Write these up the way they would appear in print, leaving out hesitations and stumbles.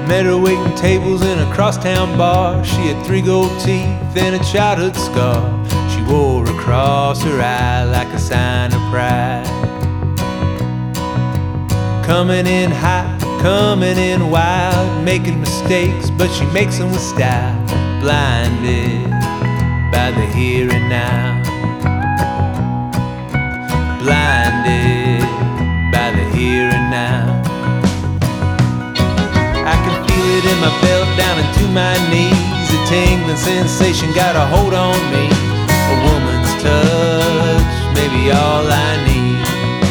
Met her waiting tables in a crosstown bar. She had 3 gold teeth and a childhood scar. She wore across her eye like a sign of pride. Coming in hot, coming in wild, making mistakes, but she makes them with style. Blinded by the here and now. Blinded by the here and now. I can feel it in my belt down into my knees. A tingling sensation got a hold on me. A woman's touch may be all I need.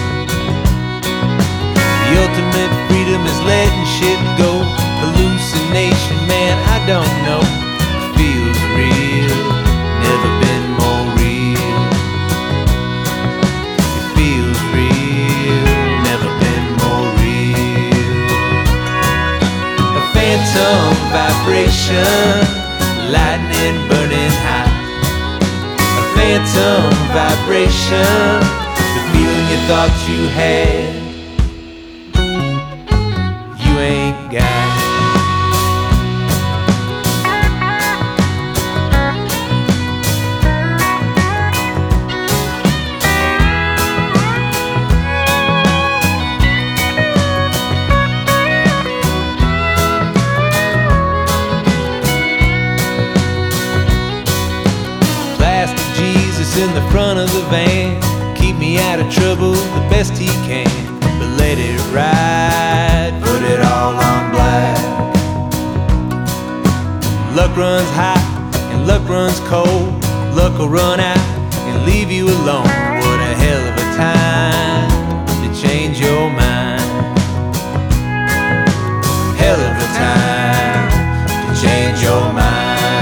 The ultimate freedom is letting shit go. Hallucination, man, I don't know. Feels real, never been more real. It feels real, never been more real. A phantom vibration, lightning burning hot. A phantom vibration, the feeling you thought you had, you ain't got. In the front of the van, keep me out of trouble the best he can. But let it ride, put it all on black. Luck runs hot and luck runs cold. Luck will run out and leave you alone. What a hell of a time to change your mind. Hell of a time to change your mind.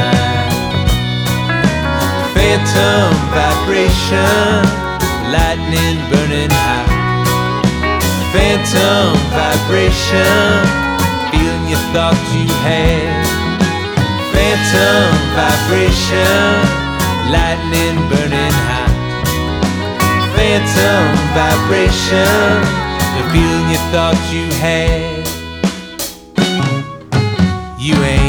Phantom vibration, lightning burning hot. Phantom vibration, feeling you thought you had. Phantom vibration, lightning burning hot. Phantom vibration, the feeling you thought you had, you ain't